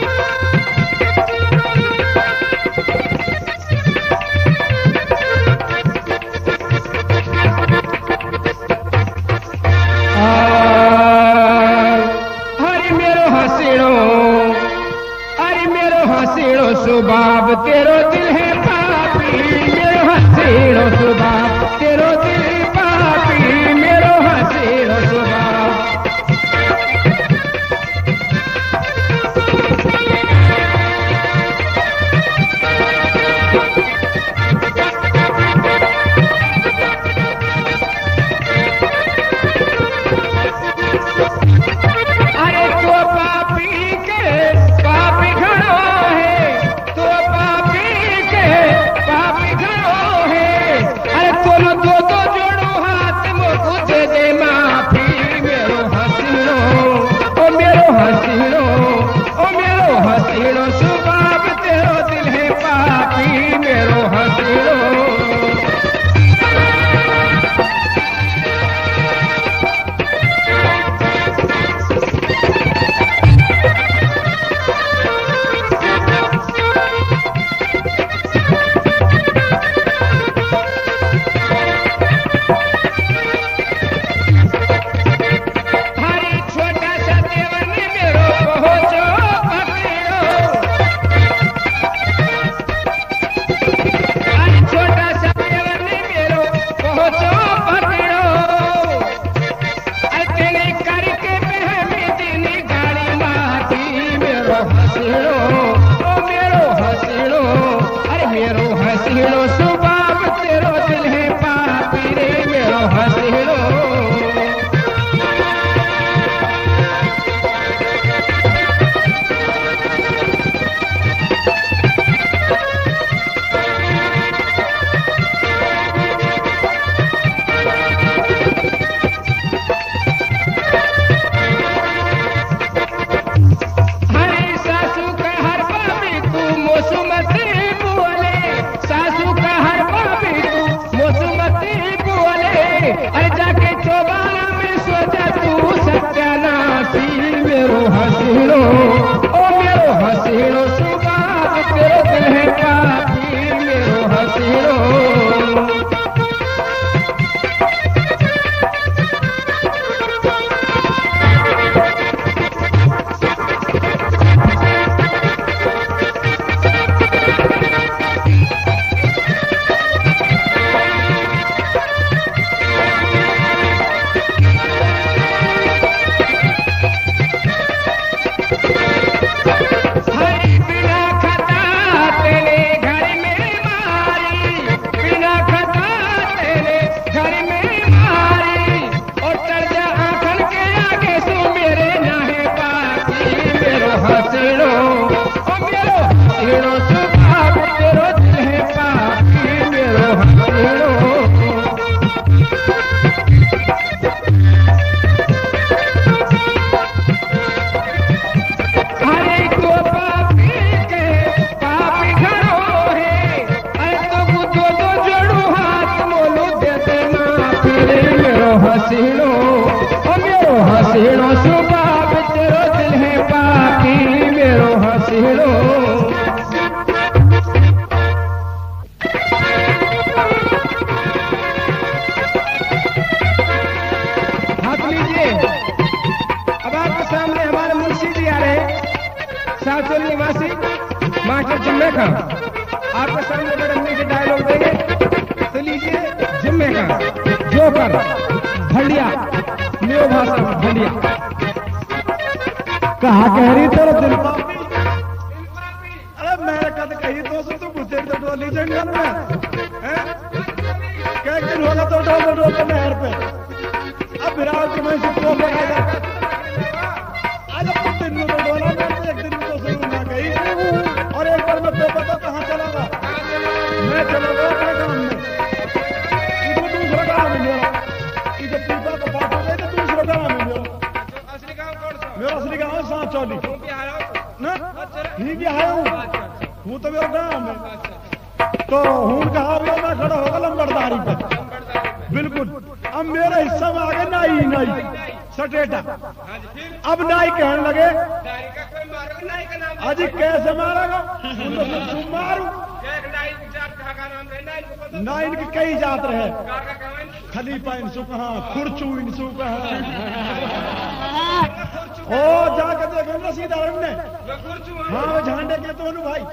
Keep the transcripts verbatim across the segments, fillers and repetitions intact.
सुबाब तेरो दिल है पापी मेरो हसीनो सुबाब तेरो दिल पापी मेरो हसीनो सुबाब। अरे तो पापी के पापी घड़ो है तो पापी के पापी घड़ो है। अरे तुम दो दो जोड़ो हाथ मुझको दे दे माफी मेरो हसीनो ओ मेरो हसीनो ओ मेरो हसीनो सुबाब तेरो दिल है पापी मेरो हसीनो। अरे जाके चौबारा में सोचा तू सत्यानाशी मेरो हसीनो ओ मेरो हसीनो सुबाब तेरो दिल है पापी मेरो हसीनो। हसीनो ओ मेरो हसीनो सुबाब तेरो दिल है पापी मेरो हसीनो। हाथ लीजिए। अब आपके सामने हमारे मुंशी जी आ रहे हैं, सासुल निवासी मास्टर जिम्मे खां आपके सामने बड़े मीठे डायलॉग देंगे, तो लीजिए जिम्मे खां जोकर भंडिया न्यू भाषा भंडिया। कहा कह रही तेरा दिल पापी। अरे मैं कद कही दोस्तों तो घुसे तो डोली जंगल में हैं? क्या दिन होगा तो डोल डोल के नहर पे अब विराट तुम्हें से तो लगाएगा। आज अब दिन में तो डोला मैं एक दिन तो सही ना गई और एक बार मैं तो पता कहाँ चला गया। मैं चला गया अपने काम में, इधर दूसरा काम है मेरा, इधर पीपा का बात हो गई तो दूसरा काम है मेरा। असली गाँव कौन सा? मेरा असली गाँव सांप चौली ना ही भी आया हूँ हूँ तो मेरा गाँव में तो हूँ कहा हुआ मैं खड़ा होगा लंबरदारी पर बिल्कुल। अब मेरे हिस्सा में आ गए नाई नाई सटेटा। अब नाई कहने लगे आज कैसे मारेगा तुम मारू एक नाइन जात कहाँ का नाम है नाइन को पता ना इनकी कई जात रहे कार का कहाँ है खलीफा इनसु कहा खुरचू इनसु कहा ओ जाके देखो ना सीधा हमने वो कुर्चू हाँ वो झंडे के तो भाई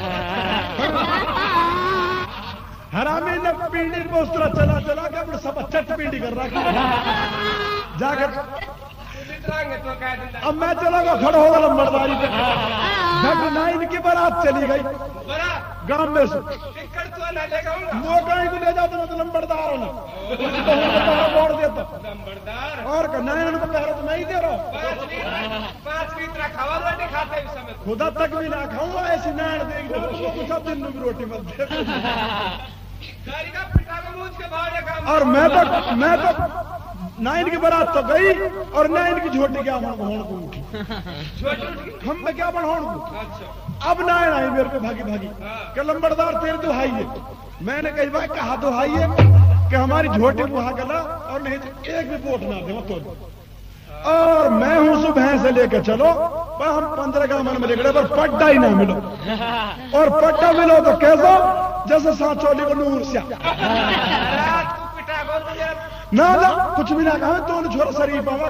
हरामी ने पीढ़ी को उस तरह चला चला के अपने सब चट पीढ़ी कर रखा जाकर मित्रांग तो कह देता अब मैं चला गया खड़ा होगा लंबरदारी पे जब नाइन की बारात चली गई बड़ा गांव में से टिकट तो ना लेगा वो कहीं को ले जाते मतलब लंबरदार हो ना बोल देता नंबरदार और नाइन को पहले तो मैं ही दे रहा हूँ पांच लीटर पांच लीटर खावा रोटी खाते हैं इस समय खुदा तक भी ना खाऊंगा ऐसी नाइन देंगे उसको सब दिन में रोटी मत दे गाड़ी का पिटा को मूछ के बाहर का और मैं तो मैं तो नाइन की बारात तो गई और नाइन की झोटी क्या बढ़ाने को छोटी हम में क्या बढ़ाने को अच्छा अब नाइन आई मेरे पे भागी भागी कि लंबरदार तेरे दुहाई है मैंने कही भाई कहा दुहाई है कि हमारी झोटी बुहा गला और नहीं तो एक भी वोट ना दे तो और मैं हूं सुबह से लेकर चलो पर हम पंद्रह का मन में निकले पर पट्टा ही ना मिलो और पट्टा मिलो तो कैसा जैसे सांचोली को नूर से रात को पिटा को तो यार ना ना कुछ भी ना कहा तो छोरा शरीफ आवा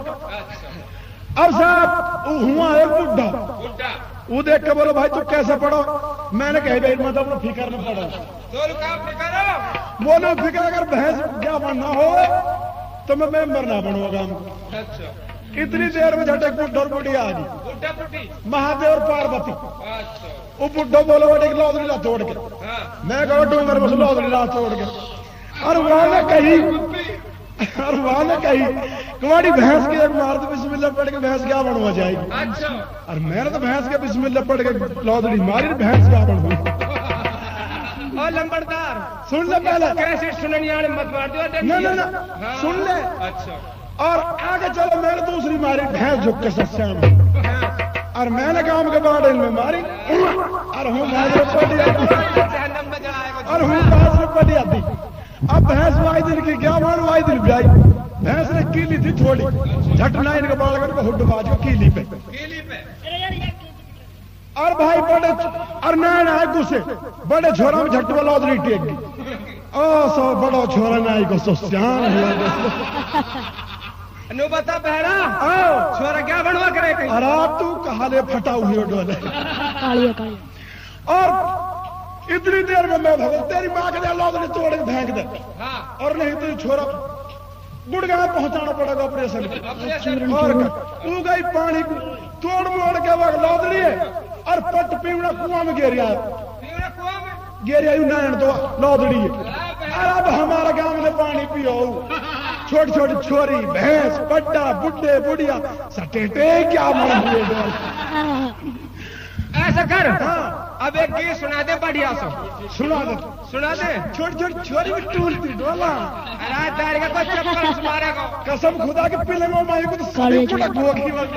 अब साहब वो हुआ है बुढ़ा बुड्ढा वो देख के बोलो भाई तू कैसे पढ़ो मैंने कही भाई मैं तो अपना फिकर में पढ़ो तो काम करो बोलो फिकर अगर भैंस क्या बनना हो तो मैं मेंबर ना बनूंगा गांव को अच्छा इतनी देर में झटक बुढ़ और बुढ़िया आ गई बुड्ढा बुड्ढी महादेव और पार्वती अच्छा वो बुढ़ो बोलो बेटे की लौदरी ला तोड़ के हाँ मैं कहो डूंगर बस लौदरी ला तोड़ के और वहां ने कही और वहां ने कही तुम्हारी भैंस की एक मार तो बिस्मिल्लाह पढ़ के भैंस क्या बनवा जाएगी अच्छा और मैंने तो भैंस के बिस्मिल्लाह पढ़ के लौदरी मारी भैंस क्या बनवा और लंबरदार सुन ले पहले कैसे सुननिया ने मत मार दियो ना ना ना सुन ले अच्छा और आगे चलो मैंने दूसरी मारी भैंस झुक के सस्या में और मैंने काम के बाडल में मारी और हूँ बाजरे पड़ी जहन्नम में जलाएगा और हूँ बाजरे पड़ी आती अब भैंस वाई दिन की क्या मान वाई दिन ब्याई भैंस ने कीली थी थोड़ी झट नाइन के बाल करके हुड बाज को कीली पे कीली पे और भाई बड़े और नाइन आए गुस्से बड़े छोरा में झट वाला उधरी टेक गई ओ सो बड़ो छोरा नाई को सोस्यान हुआ नो बता बहरा आओ छोरा क्या बनवा करे कहीं अरे तू कहा ले फटा हुई डोले कालिया कालिया और इतनी देर में मैं भगत तेरी माँ के लिए लौदरी तोड़ के फेंक दे हाँ और नहीं तो छोरा गुड़गांव पहुंचाना पड़ेगा ऑपरेशन और तू गई पानी तोड़ मोड़ के वक्त लौदरी है और पट पीवड़ा कुआं में गिर आया पीवड़ा कुआं में गिर आई नारायण तो लौदड़ी है अरे अब हमारा गांव में पानी पियो छोटी छोटी छोरी भैंस पट्टा बुड्ढे बुढ़िया सटेटे क्या मन हुए ऐसा कर हाँ अब एक गीत सुना दे बढ़िया सा सुना दे सुना दे छोटी छोटी छोरी भी टूलती डोला अरे तार का कोई चप्पल से मारेगा कसम खुदा के पिले में माई को तो काले सभी पटक हुआ की बात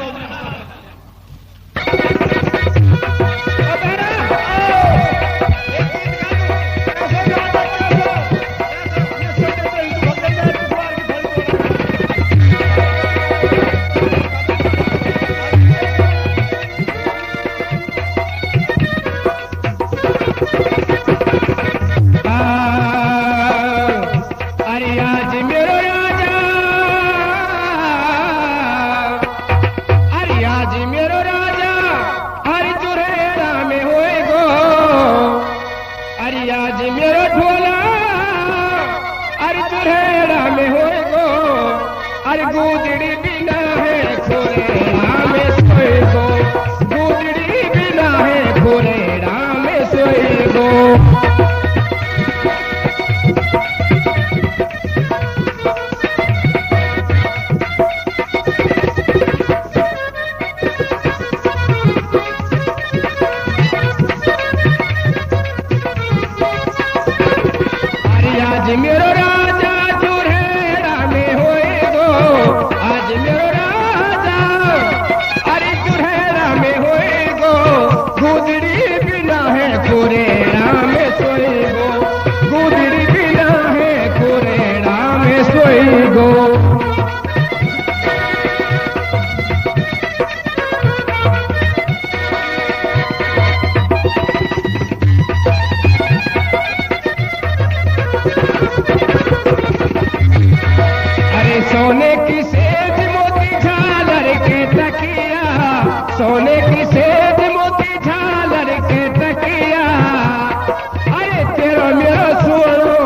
सोने की सेज मोती झालर के तकिया अरे तेरो मेरो सोनो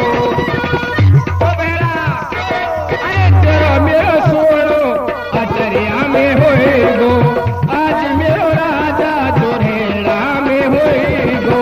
ओ बेरा अरे तेरो मेरो सोनो अटरिया में होए गो आज मेरो राजा जोरेड़ा में होए गो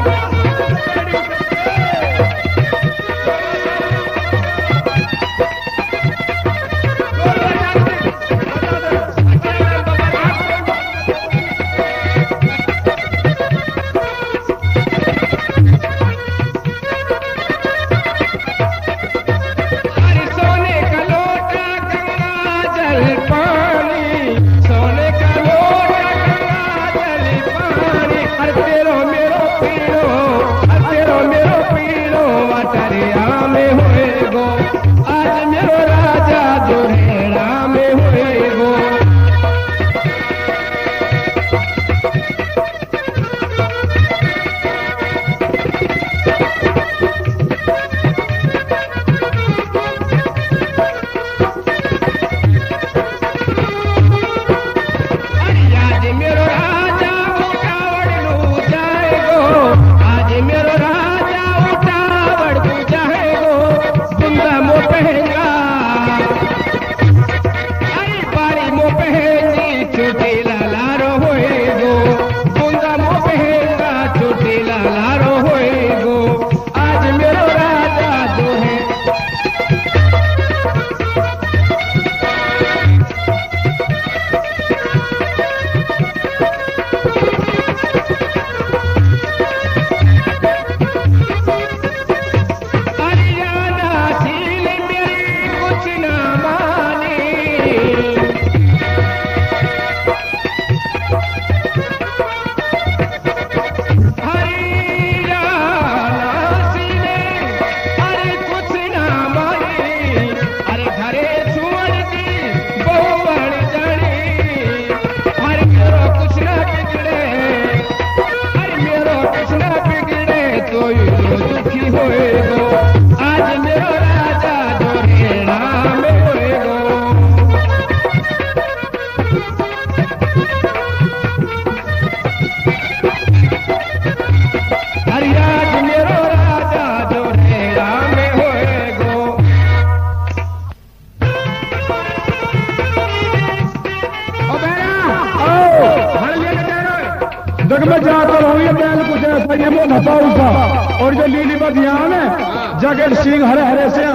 में जाकर हो ये बैल कुछ ऐसा ये वो नपाऊ का और जो लीली बदियान है जगत सिंह हरे हरे से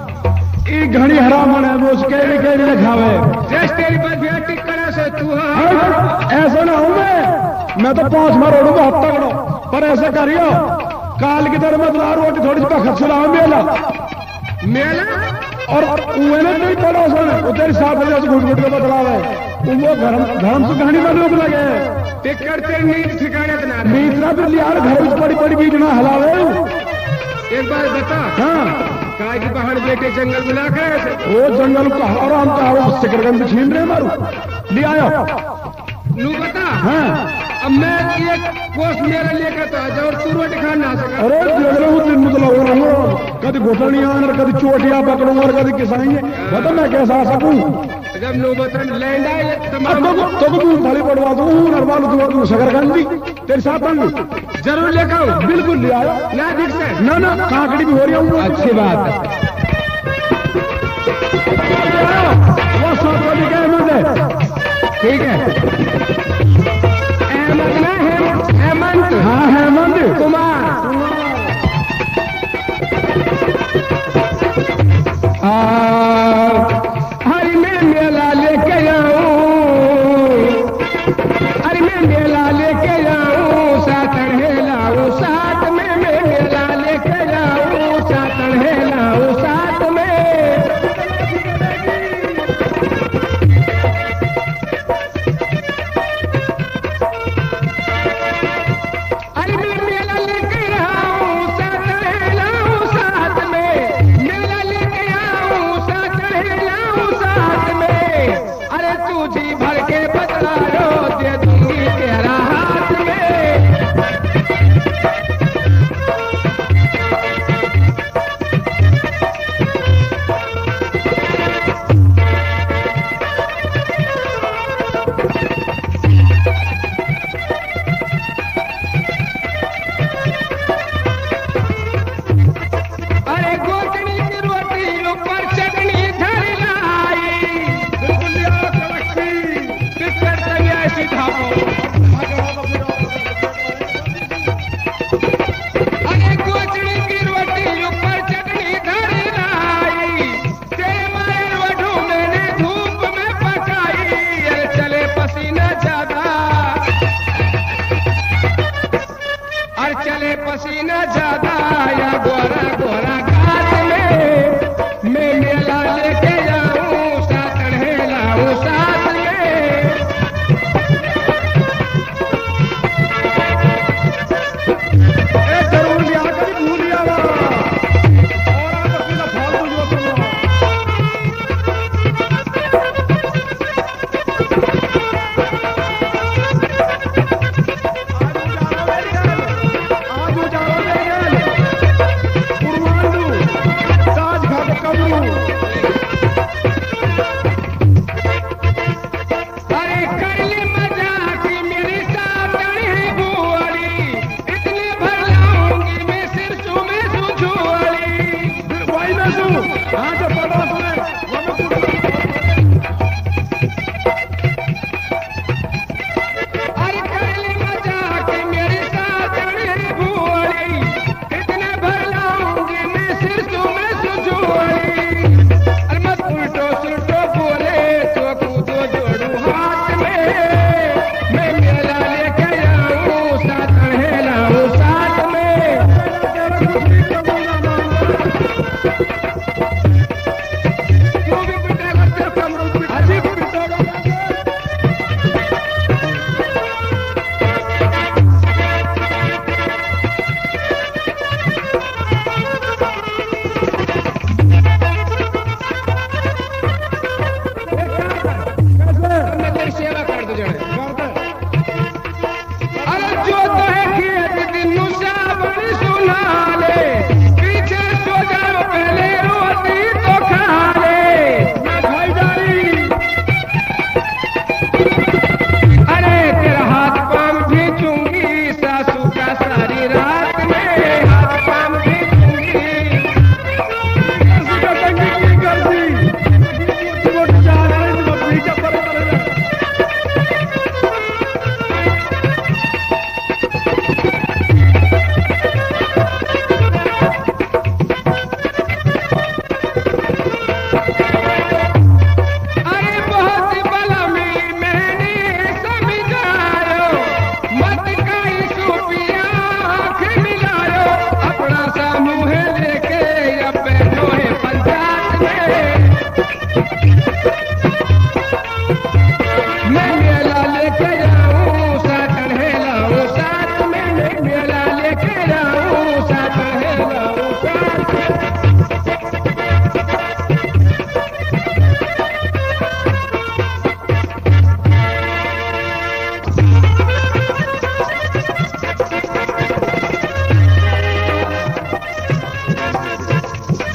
ई घड़ी हरामन है वो उसके भी के लिए खावे जैसे तेरी बदिया टिकड़ा से तू ऐसा ना हूं मैं मैं तो पांच मार उड़ूंगा हफ्ता करो पर ऐसा करियो काल की तरह मत ला रोटी थोड़ी सी खत सुनाओ मेला मेला और उन्हें नहीं पड़ो सुन तेरे साथ घुट घुट के बदलाव है वो धर्म धर्म से कहानी में लोग लगे टिकट तेरे नींद ठिकाने बना नींद ना फिर यार घर में बड़ी बड़ी बीज ना हलावे एक बार बता हाँ काय की बाहर बेटे जंगल बुला कर वो जंगल का आराम का वो सिकरगंज छीन रहे मारू ले आयो नू बता हाँ अब मैं एक कोस मेरा लेकर तो आ जाओ और तू रोटी खा ना सका अरे देख लो दिन मतलब हो रहा हूँ कभी घुटनिया और कभी चोटियां पकड़ूं और कभी किसाएंगे बता मैं कैसा आ सकूं जब नौबतन लैंड आए तमाम तो तो तू थाली पड़वा दूं नरवाल दूं तू शकरगंज भी तेरे साथ आऊंगी जरूर लेकर आओ बिल्कुल ले आयो ना ठीक से ना ना काकड़ी भी हो रही हूँ अच्छी बात है वो सब वाली क्या अहमद है ठीक है अहमद ना हेमंत हेमंत हाँ हेमंत कुमार हरि में मेला लेके आऊं हरि में मेला लेके आऊं सातन है लाऊं साथ में मैं मेला लेके आऊं सातन है लाऊं साथ में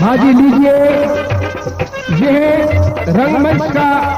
हाँ जी लीजिए, यह रंगमंच का